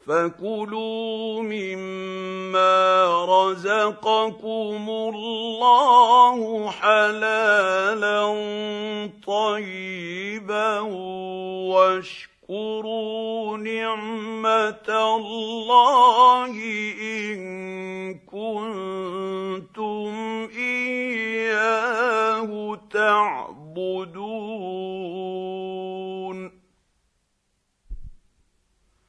فكلوا مما رزقكم الله حلالا طيبا واشكروا نعمة الله إن كنتم إياه تعبدون.